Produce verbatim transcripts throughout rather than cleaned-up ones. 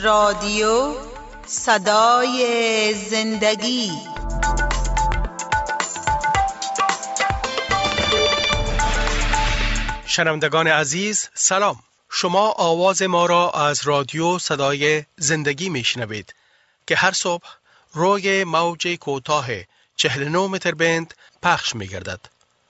رادیو صدای زندگی. شنوندگان عزیز سلام، شما آواز ما را از رادیو صدای زندگی میشنوید که هر صبح روی موج کوتاه چهل و نه متر بند پخش میگردد.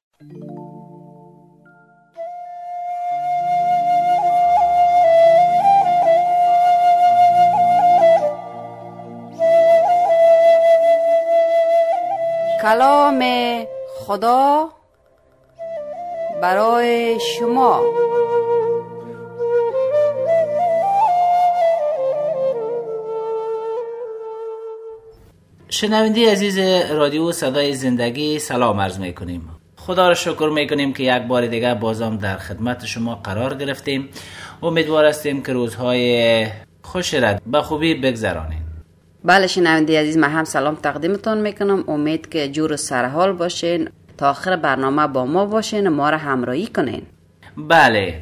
کلام خدا برای شما. شنونده عزیز رادیو صدای زندگی سلام عرض میکنیم. خدا را شکر میکنیم که یک بار دیگه بازم در خدمت شما قرار گرفتیم. امیدوار هستیم که روزهای خوش را به خوبی بگذرانیم. بله شنونده عزیز، من هم سلام تقدیمتون میکنم. امید که جور و سرحال باشین، تا آخر برنامه با ما باشین، ما را همراهی کنین. بله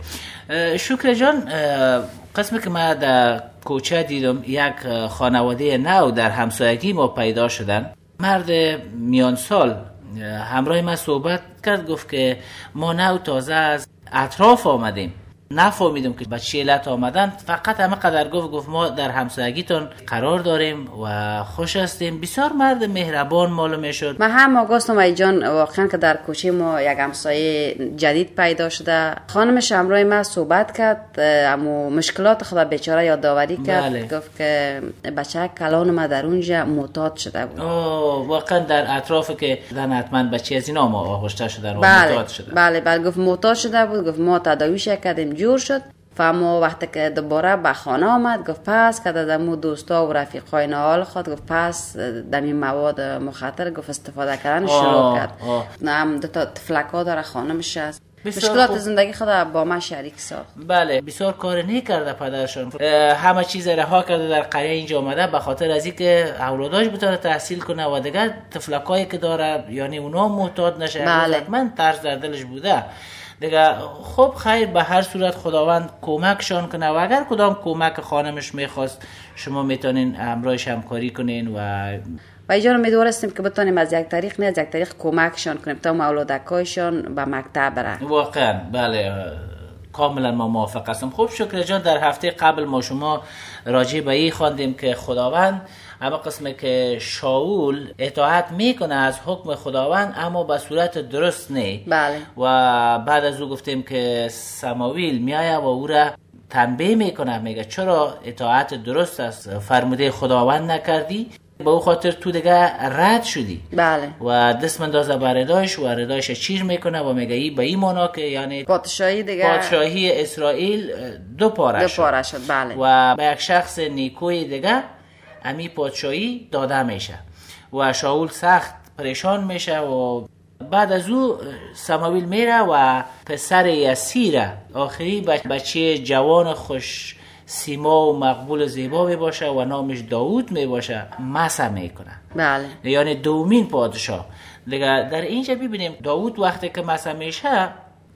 شکر جان، قسمی که ما در کوچه دیدم یک خانواده نو در همسایگی ما پیدا شدن. مرد میان سال همراه ما صحبت کرد، گفت که ما نو تازه از اطراف آمدیم، نفهمیدم که به چه علت آمدن، فقط همه قدر گفت گفت ما در همسایگیتون قرار داریم و خوش هستیم. بسیار مرد مهربان معلوم میشد. من هم آگاستم ای جان، واقعا که در کوچه ما یک همسایه جدید پیدا شده. خانمش همراه ما صحبت کرد، اما مشکلات خدا بیچاره یادآوری کرد. بله. گفت که بچه کلان ما در اونجا معتاد شده بود. اوه، واقعا در اطراف که زن حتما بچه از اینا ما آغشته شدن و بله. معتاد شده. بله بله گفت معتاد شده بود. گفت ما تداویش کردیم، جور شد. فما وقتی که دوباره به خانه آمد، گفت پس که دمو دوستا و رفیقای نهال خود، گفت پس دمی مواد مخدر گفت استفاده کردن شروع کرد. هم دو تا تفلکا داره خانمش هست. مشکلات خوب. زندگی خود با ما شریک ساخت. بله بسیار کار نیک کرده پدرشون، همه چیز رها کرده در قریه اینجا آمده به خاطر از اینکه اولاداش بتونه تحصیل کنه و دیگه تفلکایی که داره یعنی اونا معتاد نشه. بله. من ترس در دلش بوده دیگه. خب خیر، به هر صورت خداوند کمکشان کنه و اگر کدام کمک خانمش میخواست شما میتونین همراهش همکاری کنین و و ایجان امیدوار هستیم که بتونیم از یک طریق نه از یک طریق کمکشان کنیم تا اولادکایشان به مکتب برن. واقعا بله، کاملا ما موافق هستم. خب شکر جان، در هفته قبل ما شما راجع به این خواندیم که خداوند اما قسمه که شاول اطاعت میکنه از حکم خداوند اما به صورت درست نه. بله. و بعد از او گفتیم که سموئیل میایه و او را تنبیه میکنه، میگه چرا اطاعت درست از فرموده خداوند نکردی؟ به او خاطر تو دیگه رد شدی. بله. و دست مندازه بر ردایش و ردایش چیر میکنه و میگه ای به این مانا که یعنی پادشاهی دیگه، پادشاهی اسرائیل دو پاره دو شد. پاره شد. بله. و به یک شخص نیکوی دیگه امی پادشاهی داده میشه و شاول سخت پریشان میشه و بعد از او سموئیل میره و پسر یسیره آخری بچه جوان خوش سیما و مقبول و زیبا می باشه و نامش داوود می باشه مسح میکنه. بله. یعنی دومین پادشاه دیگه. در اینجا ببینیم داوود وقتی که مسح میشه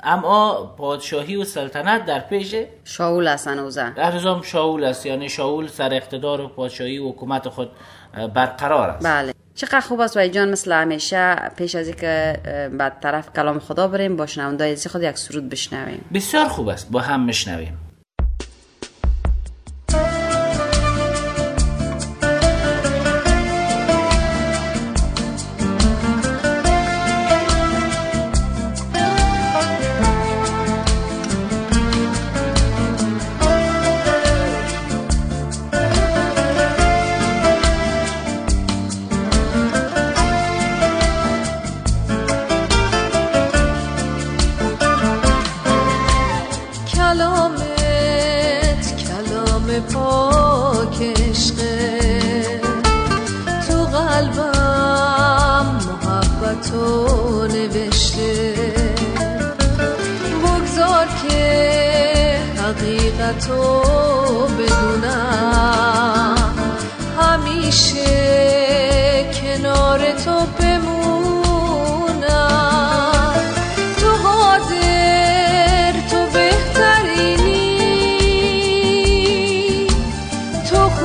اما پادشاهی و سلطنت در پیش شاول است هنوزه. در نظام شاول است، یعنی شاول سر اقتدار و پادشاهی و حکومت خود برقرار است. بله. چقدر خوب است وای جان، مثل همیشه پیش از اینکه به طرف کلام خدا بریم با شنوندای عزیز خود یک سرود بشنویم. بسیار خوب است، با هم میشنویم. تو بدونم همیشه کنار تو بمونم. تو قادر، تو بهترینی، تو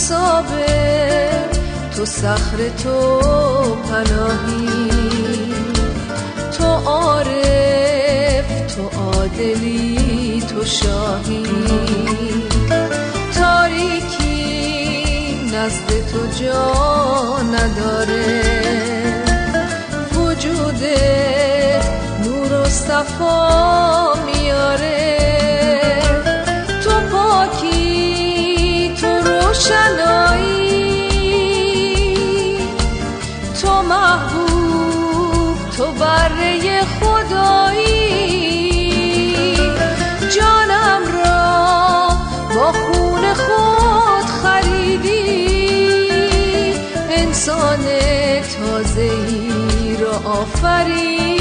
صابر، تو صخر تو پناهی، تو عارف، تو عادلی، تو شاهی. تاریکی نزد تو جا نداره، وجودت نور و صفا میاره. تو پاکی، تو روشنایی، تو محبوب، تو بره خدایی. جانم را با خون خود خریدی، انسان تازه‌ای را آفریدی.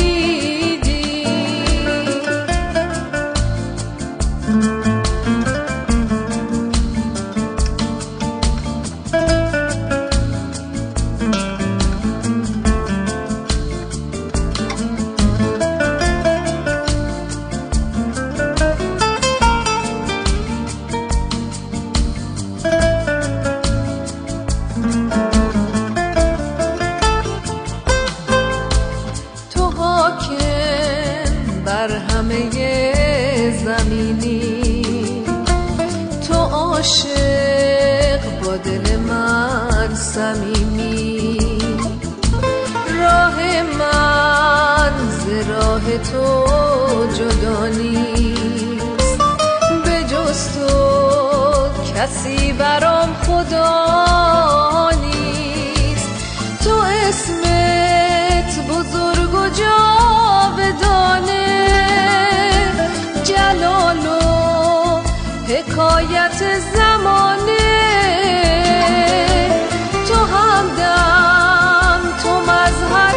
عاشق با دل من صمیمی، راه من ز راه تو جدا نیست، به جز تو کسی برام خدا نیست. تو اسمت بزرگ و جاودانه، جلال و حکایت زمانه. تو همدم، تو مظهر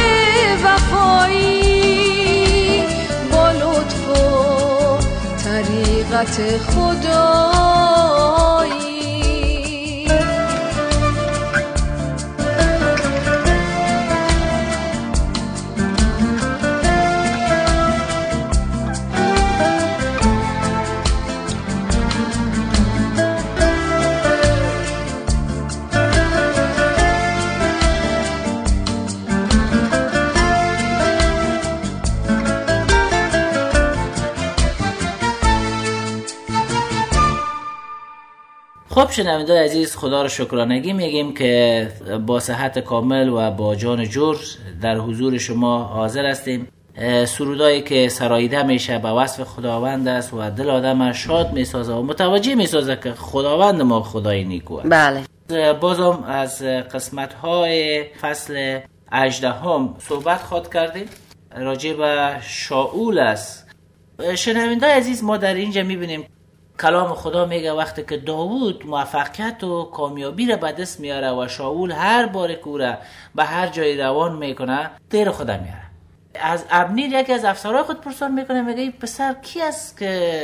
وفایی، با لطف و طریقت خدایی. خب شنوندگان عزیز، خدا رو شکرانگی میگیم که با صحت کامل و با جان جور در حضور شما حاضر هستیم. سرودایی که سراییده میشه به وصف خداوند است و دل آدم شاد میسازه و متوجه میسازه که خداوند ما خدای نیکو است. بله. بازم از قسمت های فصل هجدهم صحبت خواهد کردیم، راجع به شاول است. شنوندگان عزیز، ما در اینجا میبینیم کلام خدا میگه وقتی که داوود موفقیت و کامیابی را به دست میاره و شاول هر بار که او را به هر جای روان میکنه دیر خدا میاره. از ابنیر یکی از افسرهای خود پرسان میکنه، میگه این پسر کی است که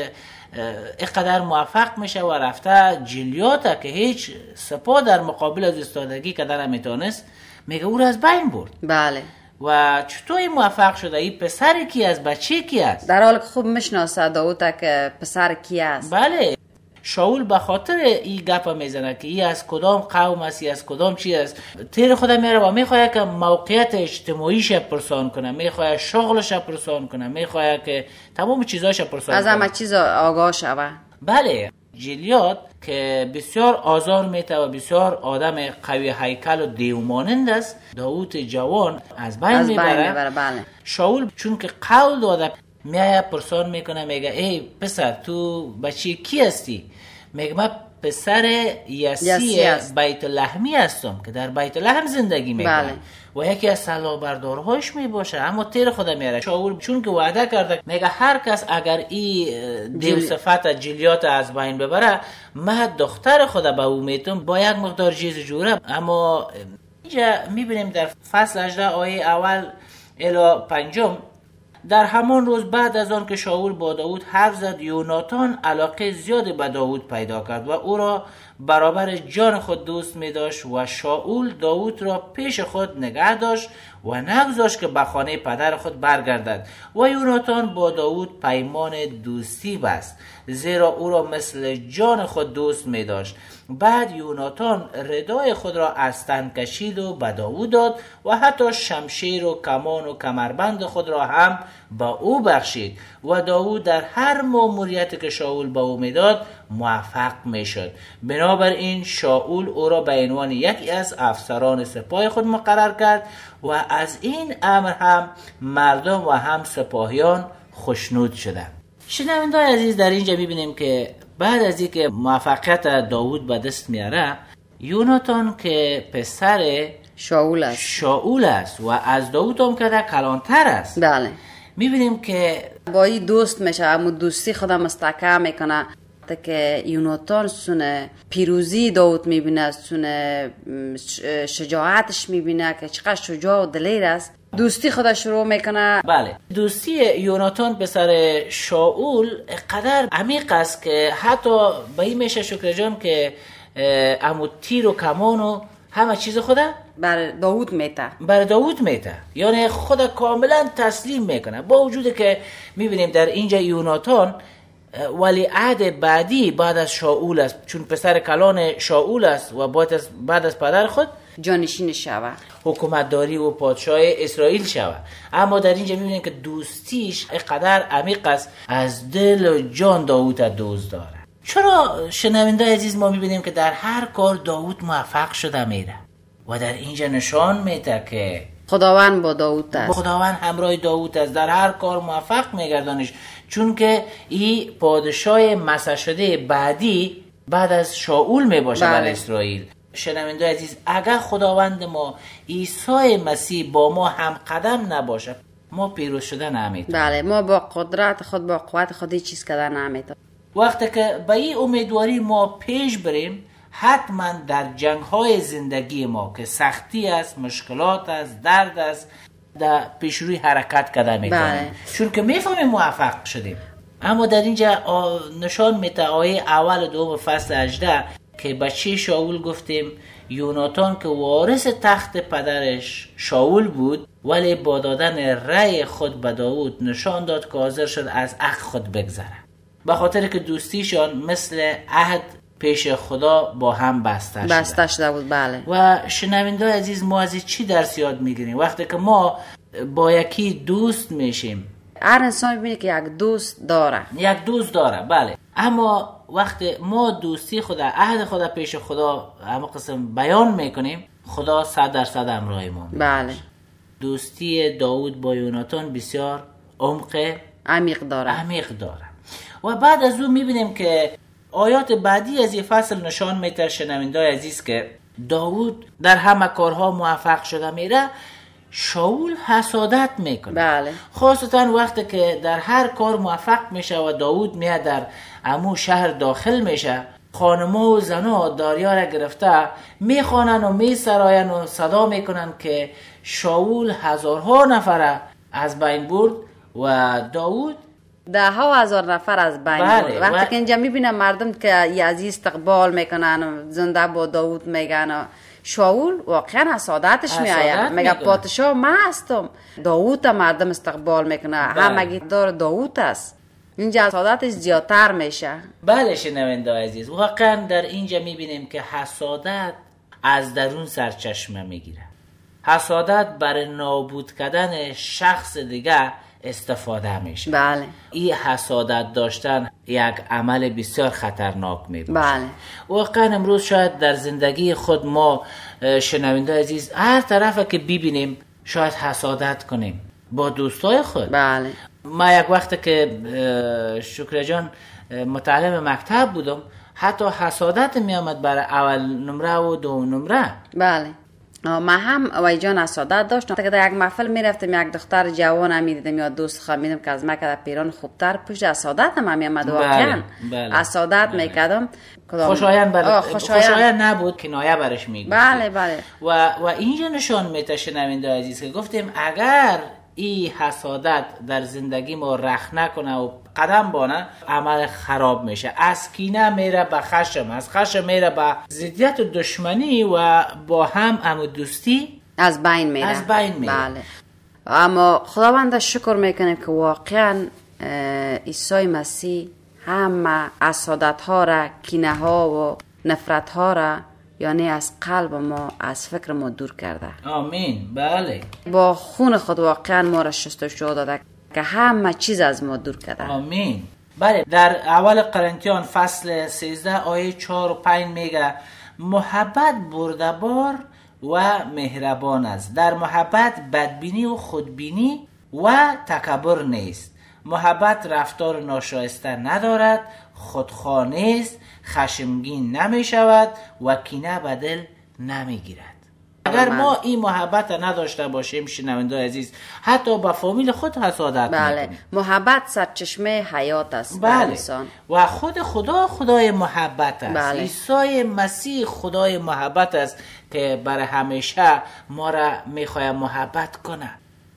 اینقدر موفق میشه و رفته جلیات که هیچ سپاه در مقابل از استادگی کردن نمیتونست، میگه او را از بین برد. بله. و چطور این موفق شده؟ این پسر کی است؟ بچه کی است؟ در حال که خوب میشناسه داوود که پسر کی است. بله. شاول به خاطر این گپ میزنه که این از کدام قوم است، از کدام چی است، تیر خدا میره و میخواد که موقعیت اجتماعیش پرسان کنه، میخواد شغلش پرسان کنه، میخواد که تمام چیزاش پرسان کنه، از همه چیز آگاه شوه. بله. جلیات که بسیار آزار میته و بسیار آدم قوی هیکل و دیومانند است، داوود جوان از بین میبره. بله. شاول چون که قول داده میایه پرسان میکنه، میگه ای پسر تو بچه کی هستی؟ میگه من پسر یسی بیت لحمی هستم که در بیت لحم زندگی میکنم. بله. و یکی از سلاحبردارهاش میباشه. اما تیر خدا میاره. شاول چون که وعده کرده میگه هر کس اگر این دیو صفت جلیات از بین ببره، من دختر خدا به او میتونم با یک مقدار چیز جوره. اما اینجا میبینیم در فصل هجده آیه اول الی پنجم در همان روز بعد از آن که شاول با داود حرف زد، یوناتان علاقه زیادی به داود پیدا کرد و او را برابر جان خود دوست می داشت و شاول داود را پیش خود نگه داشت و نگذاشت که به خانه پدر خود برگردد و یوناتان با داود پیمان دوستی بست، زیرا او را مثل جان خود دوست می داشت. بعد یوناتان ردای خود را از تن کشید و به داود داد و حتی شمشیر و کمان و کمربند خود را هم به او بخشید و داود در هر مأموریتی که شاول به او میداد موفق میشد. بنابراین شاول او را به عنوان یکی از افسران سپاه خود مقرر کرد و از این امر هم مردم و هم سپاهیان خوشنود شدند. شنوندگان عزیز، در اینجا میبینیم که بعد از اینکه موفقیت داود به دست میاره، یوناتان که پسر شاول است شاول است و از داود هم که کلانتر است، بله، میبینیم که با این دوست میشه، اما دوستی خودم مستحکم میکنه که یوناتان سونه پیروزی داود میبینه، سونه شجاعتش میبینه که چقدر شجاع و دلیر است، دوستی خدا شروع میکنه. بله، دوستی یوناتان پسر شاول قدر عمیق است که حتی به این میشه شکر جان که امو تیر و کمان و همه چیز خدا بر داود میته بر داود میته یعنی خدا کاملا تسلیم میکنه. با وجود که میبینیم در اینجا یوناتان ولی عهد بعدی بعد از شاول است، چون پسر کلان شاول است و بعد از, بعد از پدر خود جانشین شوه، حکومتداری و پادشاه اسرائیل شوه. اما در اینجا میبینیم که دوستیش قدر عمیق است، از دل و جان داود دوست داره. چرا شنونده عزیز ما میبینیم که در هر کار داود موفق شده میره و در اینجا نشان میده که خداوند با داود است، خداوند همراه داود است، در هر کار موفق میگردانش، چون که این پادشاه مسح شده بعدی بعد از شاول میباشه بر اسرائیل. شنونده عزیز، اگر خداوند ما عیسی مسیح با ما هم قدم نباشه، ما پیروز شده نمیتونیم. بله، ما با قدرت خود با قوت خود هیچ چیز کردن نمیتونیم. وقتی که به این امیدواری ما پیش بریم، حتما در جنگ های زندگی ما که سختی است، مشکلات است، درد است، در پیشروی حرکت کرده میکنیم، بله. چون که میفهمیم موفق شدیم. اما در اینجا نشان میده آیه اول دوم فصل هجده که بچه شاول گفتیم یوناتان که وارث تخت پدرش شاول بود، ولی با دادن رأی خود به داود نشان داد که حاضر شد از حق خود بگذره، به خاطر که دوستیشان مثل عهد پیش خدا با هم بسته شده بسته شده بود. بله. و شنونده عزیز، ما از چی درس یاد میگیریم وقتی که ما با یکی دوست میشیم؟ هر انسان میبینه که یک دوست داره یک دوست داره، بله. اما وقتی ما دوستی خدا، عهد خدا پیش خدا همه قسم بیان میکنیم، خدا صد درصد همراه ما. بله. دوستی داود با یوناتان بسیار عمق عمیق داره عمیق داره و بعد از اون میبینیم که آیات بعدی از این فصل نشان میده شنونده عزیز که داود در همه کارها موفق شده میره، شاول حسادت میکنه. بله. خاصتا وقتی که در هر کار موفق میشه و داود میاد در امو شهر داخل میشه، خانم‌ها و زنها داریا را گرفته میخوانن و میسراین و صدا میکنن که شاول هزارها نفر از بین برد و داود ده ها هزار نفر از بین بله. برد. وقتی و... که اینجا میبینم مردم که یزی استقبال میکنن، زنده با داود میگن، شاول واقعا حسادتش میآید، میگه پادشاه من هستم، داوود مردم استقبال میکنه، همگی دار داوود است. اینجا حسادتش زیادتر میشه. بله شنونده عزیز، واقعا در اینجا میبینیم که حسادت از درون سرچشمه میگیره. حسادت برای نابود کردن شخص دیگه استفاده میشه. بله. این حسادت داشتن یک عمل بسیار خطرناک میباشه. بله. واقعا امروز شاید در زندگی خود ما شنونده عزیز هر طرفه که ببینیم شاید حسادت کنیم با دوستای خود. بله. ما یک وقت که شکر جان متعلم مکتب بودم، حتی حسادت می آمد برای اول نمره و دو نمره. بله. ما هم وای جان حسادت داشتم که در یک محفل میرفتم، یک دختر جوان هم میدیدم یا دوست خواهم میدم که از من که پیران خوبتر پشت حسادت هم می آمد. واقعا حسادت بله. میکردم. خوشایند بر... خوشایند نبود، کنایه برش میگفت. بله بله. و و اینجا نشان میده شنونده عزیز که گفتیم اگر این حسادت در زندگی ما رخ نکنه و قدم بانه، عمل خراب میشه. از کینه میره به خشم، از خشم میره به ضدیت و دشمنی و با هم هم دوستی از بین میره. از بین میره. بله. اما خداوند شکر میکنیم که واقعا عیسی مسیح همه حسادت ها را، کینه ها و نفرت ها را یعنی از قلب ما، از فکر ما دور کرده. آمین. بله. با خون خود واقعا ما را شستشو داده که همه چیز از ما دور کرده. آمین. بله. در اول قرنتیان فصل سیزده آیه چهار و پنج میگه محبت بردبار و مهربان است. در محبت بدبینی و خودبینی و تکبر نیست. محبت رفتار ناشایسته ندارد، خودخواه نیست، خشمگین نمی شود و کینه به دل نمی گیرد. اگر ما این محبت نداشته باشیم شنونده عزیز، حتی با فامیل خود حسادت بله. میکنیم. محبت سرچشمه حیات است. بله. انسان و خود خدا خدای محبت است. بله. عیسی مسیح خدای محبت است که برای همیشه ما را میخواد محبت کنه.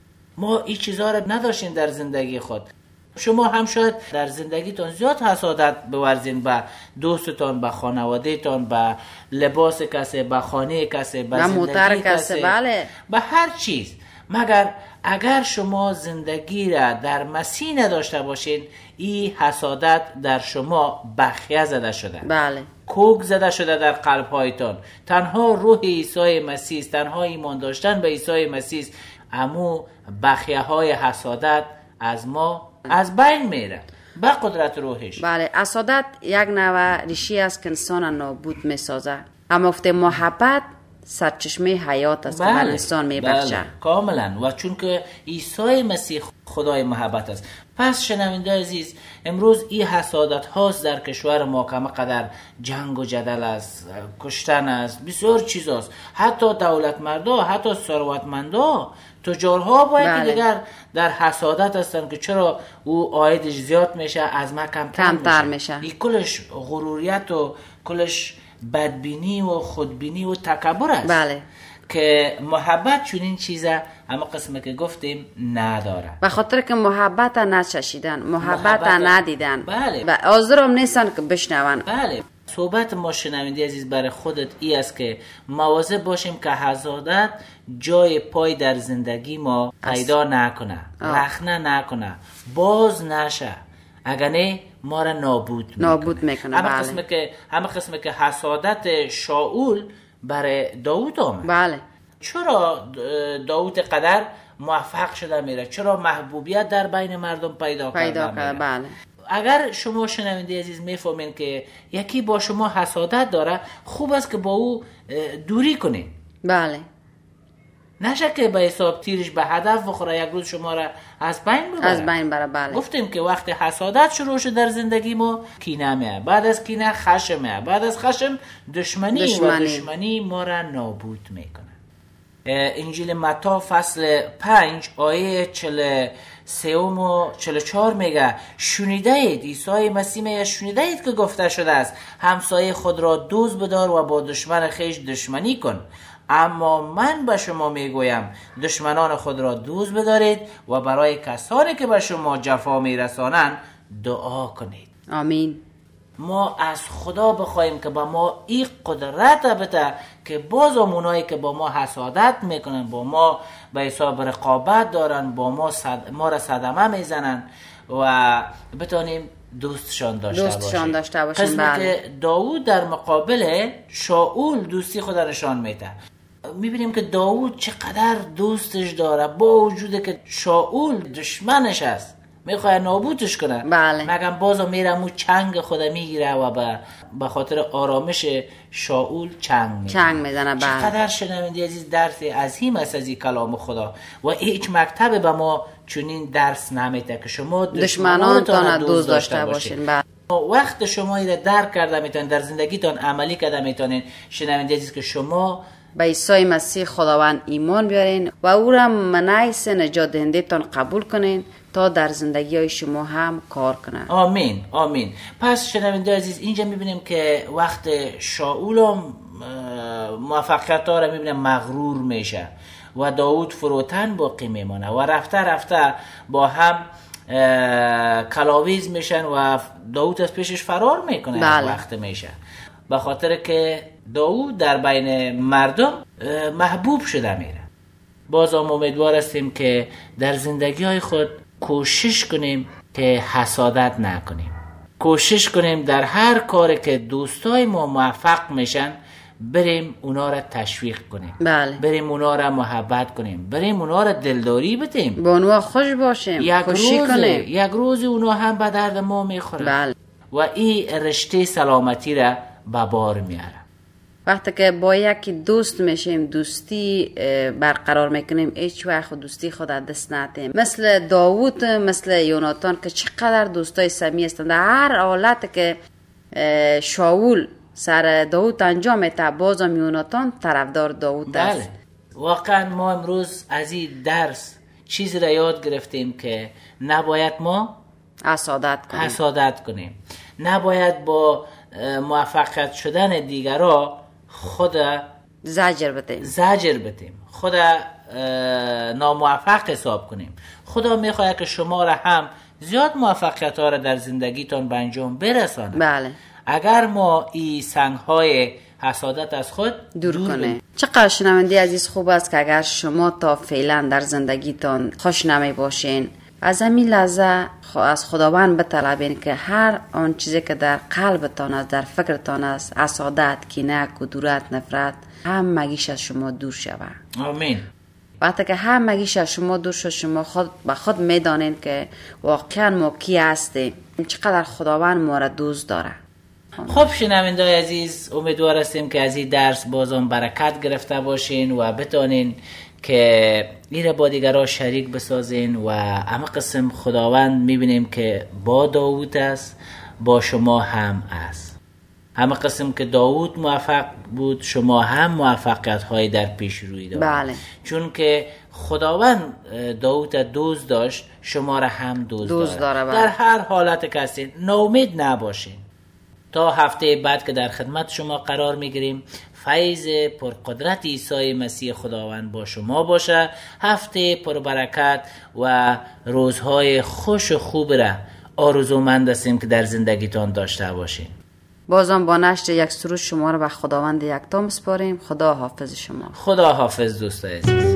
ما این چیزها را نداشتیم در زندگی خود. شما هم شاید در زندگیتون زیاد حسادت بورزین به دوستتان، به خانوادهتان، به لباس کسی، به خانه کسی، به زندگی کسی، بله. به هر چیز. مگر اگر شما زندگی را در مسیح نداشته باشین، این حسادت در شما بخیه زده شده. بله. کوک زده شده در قلب‌هایتان. تنها روح عیسی مسیح، تنها ایمان داشتن به عیسی مسیح، امو بخیه های حسادت از ما از بین میره به قدرت روحش. بله. حسادت یک نوع ریشی است که انسان نابود میسازه. اما وقتی محبت سرچشمه حیات است. بله. که بر انسان میبخشه. بله. کاملا. و چون که عیسی مسیح خدای محبت است. پس شنونده عزیز، امروز این حسادت هاست در کشور ما که قدر جنگ و جدل است، کشتن است، بسیار چیز است. حتی دولت مردا، حتی ثروتمندا، تجارها باید بله. که دیگر در حسادت هستن که چرا او عایدش زیاد میشه از ما کمتر کمتر میشه. میشه. این کلش غروریت و کلش بدبینی و خودبینی و تکبر است. بله. که محبت چون این چیزه همه قسمه که گفتیم نداره. به خاطر که محبت نچشیدن، محبت, محبت ندیدن. بله. و حاضرم نیستن که بشنون. بله. صحبت ما شنونده عزیز برای خودت ای است که مواظب باشیم که حسادت جای پای در زندگی ما پیدا نکنه، رخنه نکنه، باز نشه. اگر نه ما را نابود میکنه. نابود میکنه. همه بله. قسمه که همه قسمه که حسادت شاول برای داوود آمد. بله. چرا داوود قدر موفق شده میره؟ چرا محبوبیت در بین مردم پیدا, پیدا کرده میره؟ بله. اگر شما شنونده عزیز میفهمین که یکی با شما حسادت داره، خوب است که با او دوری کنین. بله. نشه که به حساب تیرش به هدف بخوره، یک روز شما را از بین ببره. از بین بره. بله. گفتیم که وقتی حسادت شروع شد در زندگی ما، کینه میه، بعد از کینه خشم میه، بعد از خشم دشمنی, دشمنی. و دشمنی ما را نابود میکنه. انجیل متی فصل پنج آیه چهل سوم و چهل و چهار میگه شنیده اید، عیسی مسیح میگه شنیده اید که گفته شده است همسایه خود را دوست بدار و با دشمن خویش دشمنی کن. اما من به شما میگویم دشمنان خود را دوست بدارید و برای کسانی که به شما جفا میرسانند دعا کنید. آمین. ما از خدا بخوایم که با ما این قدرت بده که باز اونایی که با ما حسادت میکنن، با ما به حساب رقابت دارن، با ما صد... ما را صدمه میزنن و بتونیم دوستشان داشته باشیم. دوستشان داشته باشیم. قسمی بله. که داوود در مقابل شاول دوستی خود نشان میده. میبینیم که داوود چقدر دوستش داره با وجود که شاول دشمنش است، میخواه نابودش کنه. بله. مگم بازو میره مو چنگ خود میگیره و به با خاطر آرامش شاول چنگ میزنه. چنگ میزنه. بله. چقدر شنونده عزیز درس عظیم است از این کلام خدا و هیچ مکتب به ما چنین درس نمیده که شما دشمنانتان دوست داشته باشین. بله. وقت شما ایره درک کرده میتونین، در زندگیتان عملی کرده میتونین، شنونده عزیز که شما به عیسی مسیح خداوند ایمان بیارین و او را منعیس نجات دهنده تان قبول کنین تا در زندگی های شما هم کار کنه. آمین. آمین. پس شنونده عزیز اینجا میبینیم که وقت شاول موفقیت ها را میبینیم مغرور میشه و داوود فروتن باقی میمانه و رفته رفته با هم کلاویز میشن و داوود از پیشش فرار میکنه. بله. وقت میشه به خاطر که داوود در بین مردم محبوب شده میره. باز هم امیدوار هستیم که در زندگی های خود کوشش کنیم که حسادت نکنیم. کوشش کنیم در هر کاری که دوستای ما موفق میشن بریم اونا را تشویق کنیم. بله. بریم اونا را محبت کنیم. بریم اونا را دلداری بدیم. با اونا خوش باشیم. یک خوشی روز کنیم. یک روز اونا هم به درد ما میخورن. بله. و این رشته سلامتی را به بار میاره. وقتی که با یکی دوست میشیم، دوستی برقرار میکنیم، هیچ وقت دوستی خود دست ندیم. مثل داوود، مثل یوناتان که چقدر دوستای صمیمی هستند. در هر حالت که شاول سر داوود انجام میده، بازم یوناتان طرفدار داوود است. بله. واقعا ما امروز از این درس چیزی را یاد گرفتیم که نباید ما حسادت کنیم. حسادت کنیم. نباید با موفقیت شدن دیگرها خود زجر بدیم. زجر بدیم. خود ناموفق حساب کنیم. خدا میخواهد که شما را هم زیاد موفقیت ها را در زندگیتان به انجام برساند. بله. اگر ما این سنگ های حسادت از خود دور, دور کنه. چقدر شنونده عزیز خوب است که اگر شما تا فعلا در زندگیتان خوش نمی باشین، از همین لحظه از خداوند بطلبین که هر آن چیزی که در قلبتان است، در فکرتان است، حسادت، کینه، کدورت، نفرت، همگیش از شما دور شود. آمین. وقتی که همگیش از شما دور شد، شما خود به خود میدانین که واقعا ما کی هستیم، چقدر خداوند ما را دوست داره. خب شنوندگان عزیز، امیدوار هستیم که از این درس بازم برکت گرفته باشین و بتونین که این با دیگران شریک بسازین. و اما قسم خداوند میبینیم که با داوود است، با شما هم است. اما قسم که داوود موفق بود، شما هم موفقیت های در پیش روی دارید. بله. چون که خداوند داوود دوست داشت، شما را هم دوست, دوست داره, داره. در هر حالت که هستین ناامید نباشین. تا هفته بعد که در خدمت شما قرار میگیریم، فیض پرقدرت عیسی مسیح خداوند با شما باشه. هفته پربرکت و روزهای خوش و خوب را آرزومند هستیم که در زندگیتان داشته باشین. بازم با نشر یک سرود شما را به خداوند یکتا میسپاریم. خدا حافظ شما. خدا حافظ دوستای عزیز.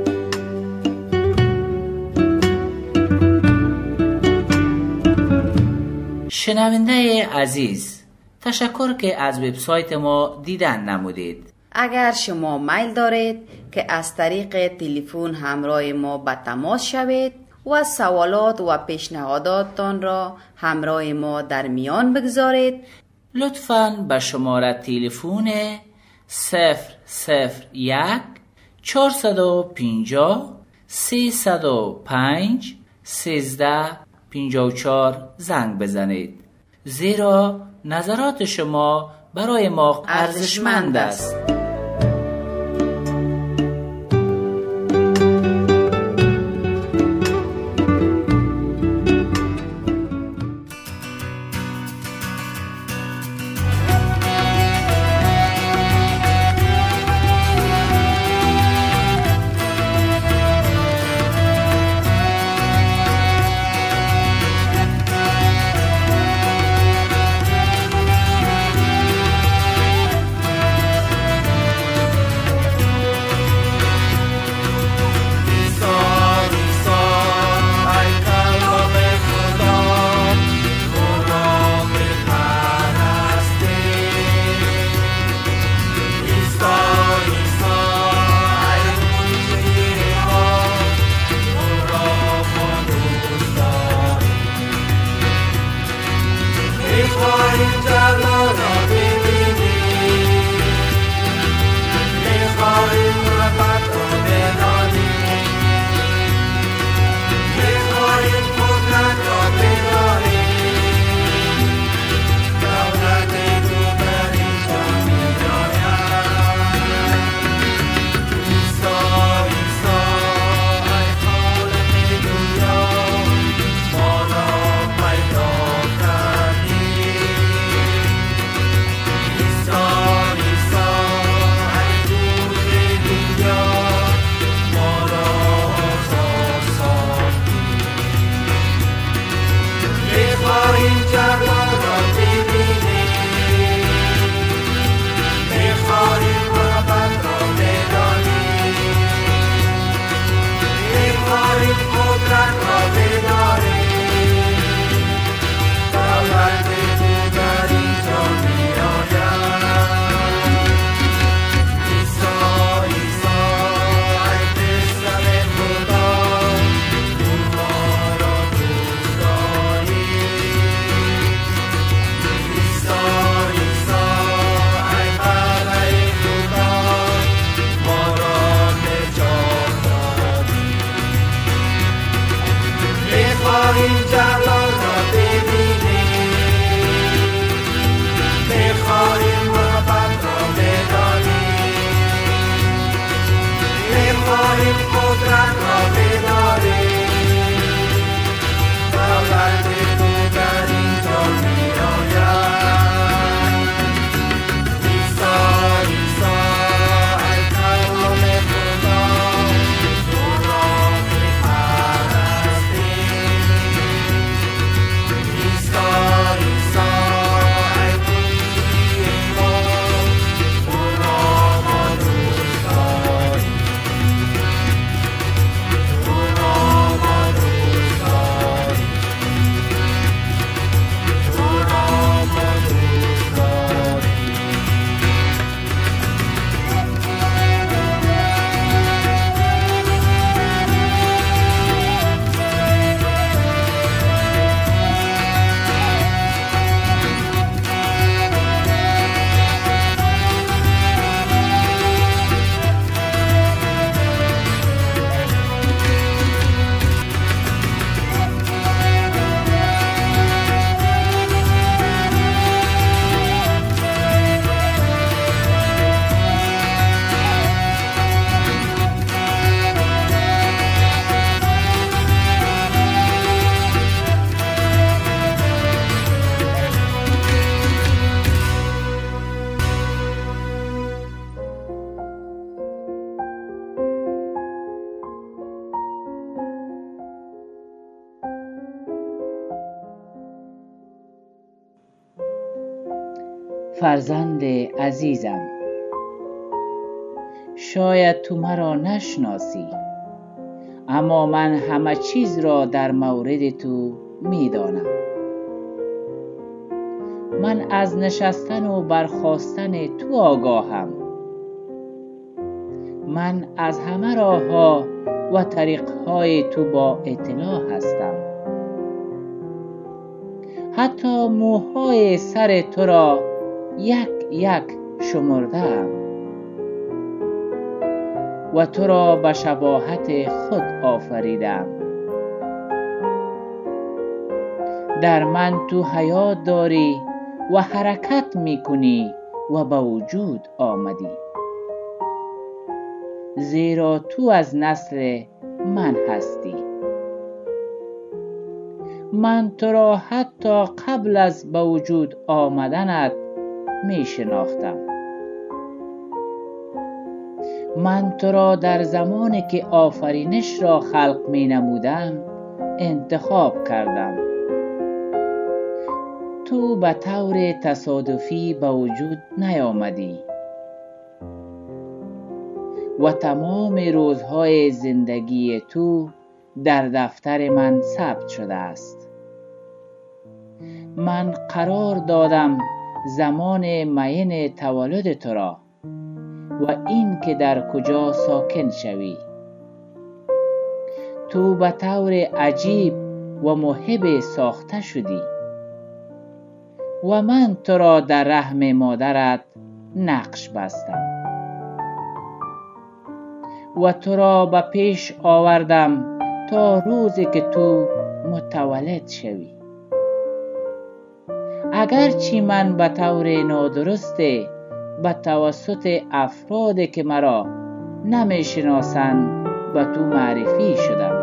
شنونده عزیز، تشکر که از وبسایت ما دیدن نمودید. اگر شما میل دارید که از طریق تلفن همراه ما به تماس شوید و سوالات و پیشنهاداتتان را همراه ما در میان بگذارید، لطفاً به شماره تلفن صفر صفر یک چهارصد و پنجاه سیصد و پنج سیزده پنجاه و چهار زنگ بزنید، زیرا نظرات شما برای ما ارزشمند است. فرزند عزیزم، شاید تو مرا نشناسی، اما من همه چیز را در مورد تو میدانم. من از نشستن و برخاستن تو آگاهم. من از همه راه‌ها و طریق‌های تو با اطلاع هستم. حتی موهای سر تو را یک یک شمردم و تو را به شباهت خود آفریدم. در من تو حیات داری و حرکت میکنی و به وجود آمدی، زیرا تو از نسل من هستی. من تو را حتی قبل از به وجود آمدنت می شناختم. من تو را در زمانی که آفرینش را خلق می نمودم انتخاب کردم. تو به طور تصادفی به وجود نیامدی و تمام روزهای زندگی تو در دفتر من ثبت شده است. من قرار دادم زمان معین تولد تو را و این که در کجا ساکن شوی. تو به طور عجیب و محب ساخته شدی و من تو را در رحم مادرت نقش بستم و تو را به پیش آوردم تا روزی که تو متولد شوی. اگرچه من به طور نادرسته به توسط افرادی که مرا نمی شناسند به تو معرفی شدم،